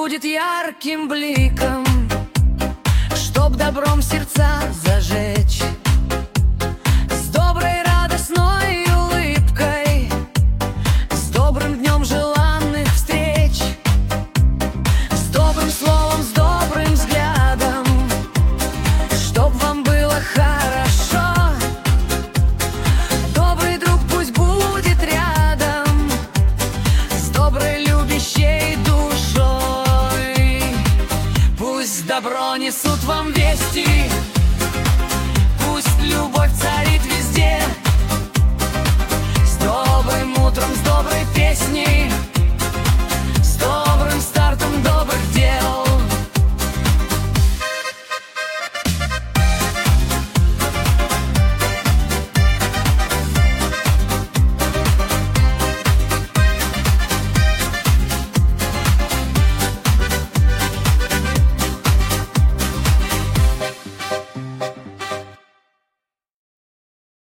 будет ярким бликом, чтоб добром сердца зажечь. С доброй радостной улыбкой, с добрым днем желанных встреч, с добрым словом, с добрым взглядом, чтоб вам было хорошо. Добрый друг пусть будет рядом, с доброй любящей душой. Пусть добро несут вам вести,